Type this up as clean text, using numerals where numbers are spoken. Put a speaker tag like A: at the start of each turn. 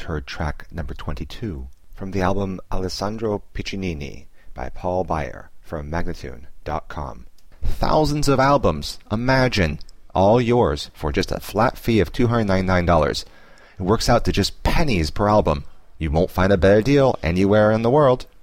A: just heard track number 22 from the album Alessandro Piccinini by Paul Beyer from Magnatune.com. Thousands of albums, imagine, all yours for just a flat fee of $299. It works out to just pennies per album. You won't find a better deal anywhere in the world.